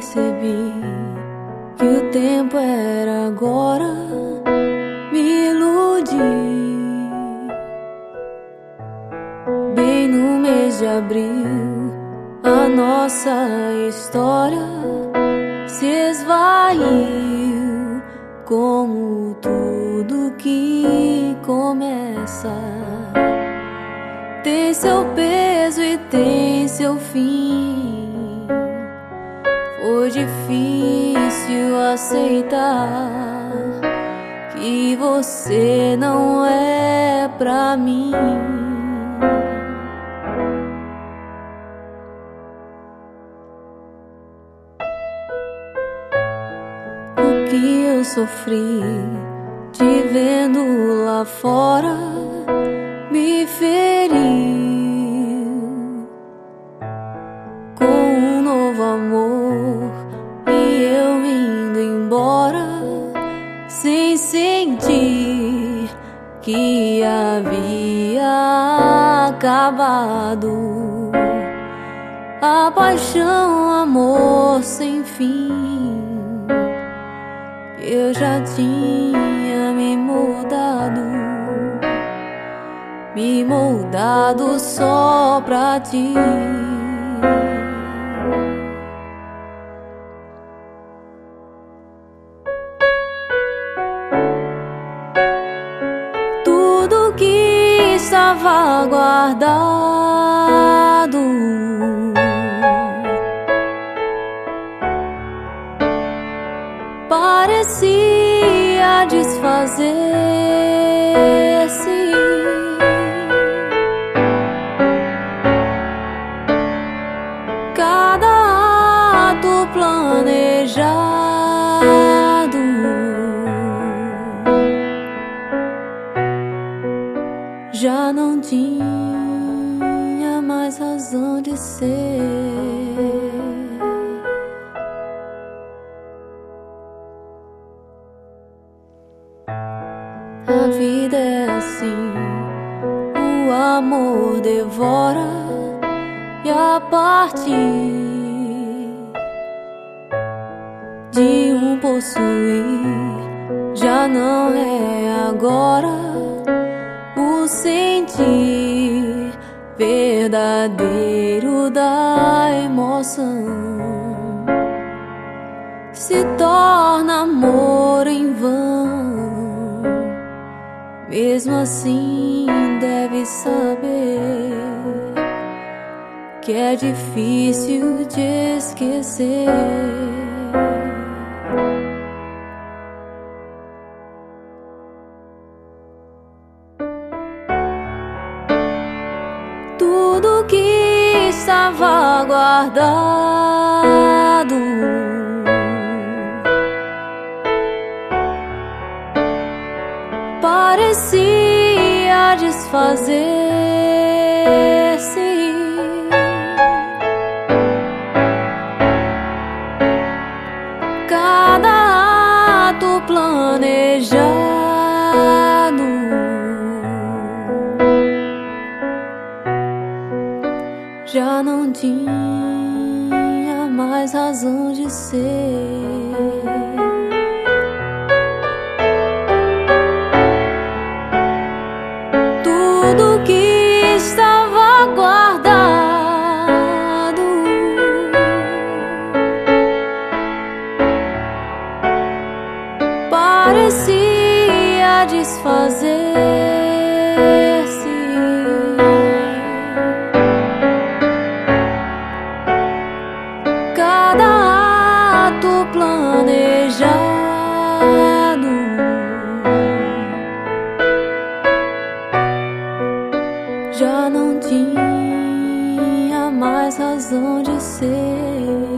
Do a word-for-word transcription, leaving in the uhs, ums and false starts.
percebi que o tempo era agora, me iludi. Bem no mês de abril, a nossa história se esvaiu, como tudo que começa tem seu peso e tem seu fim. Foi difícil aceitar que você não é pra mim. O que eu sofri te vendo lá fora me feriu. Com um novo amor e eu indo embora, sem sentir que havia acabado a paixão, amor sem fim. Eu já tinha me moldado, me moldado só pra ti. Tudo que estava guardado parecia desfazer-se. Cada ato planejado já não tinha mais razão de ser. A vida é assim, o amor devora e a partir de um possuir já não é agora o sentir verdadeiro da emoção. Se torna amor em vão. Mesmo assim deve saber que é difícil de esquecer. Tudo que estava guardado parecia desfazer-se. Cada ato planejado já não tinha mais razão de ser. Tudo que estava guardado parecia desfazer-se. Cada ato planejado já não tinha mais razão de ser.